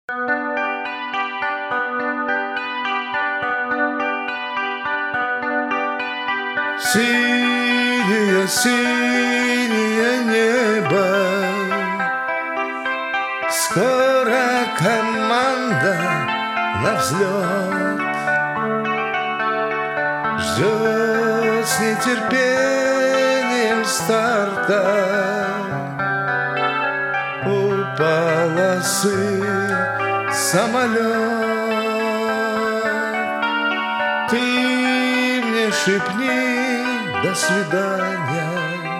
Синее, синее небо, скоро команда на взлет ждет с нетерпением старта у полосы самолет. Ты мне шепни до свидания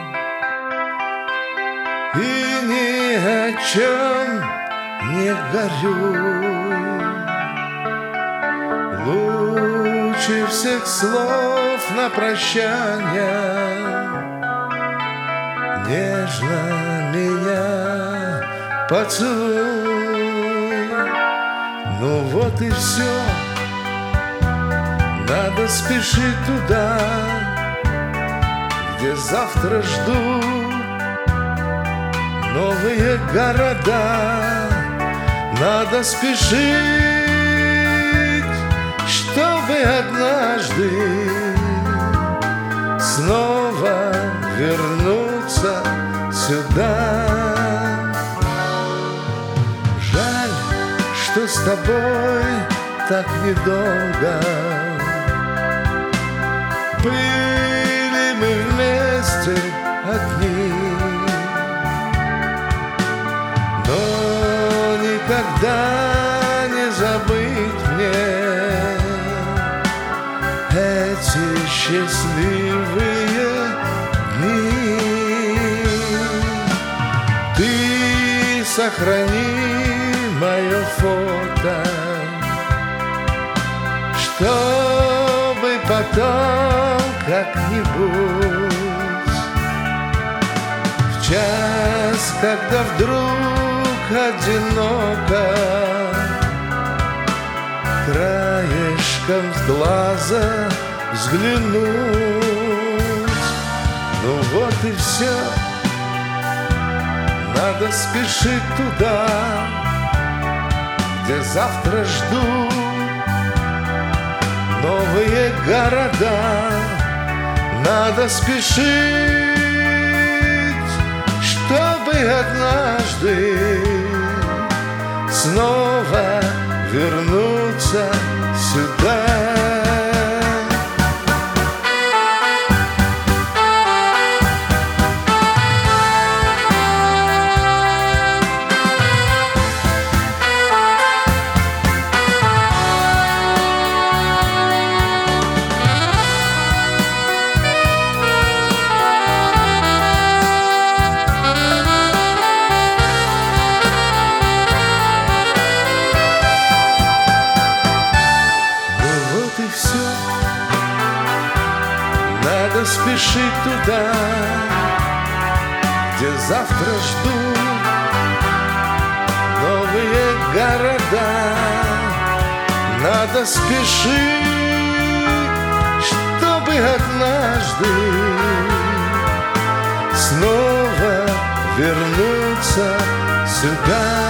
и ни о чем не горюй. Лучше всех слов на прощание нежно меня поцелуй. Ну вот и все, надо спешить туда, где завтра ждут новые города. Надо спешить, чтобы однажды снова вернуться сюда. Жаль, что с тобой так недолго были мы вместе одни, но никогда не забыть мне эти счастливые дни. Ты сохрани мое фото, чтобы потом как-нибудь в час, когда вдруг одиноко, краешком с глаза взглянуть. Ну вот и все, надо спешить туда, где завтра ждут новые города. Надо спешить, чтобы однажды снова вернуться сюда. Надо спешить туда, где завтра ждут новые города. Надо спешить, чтобы однажды снова вернуться сюда.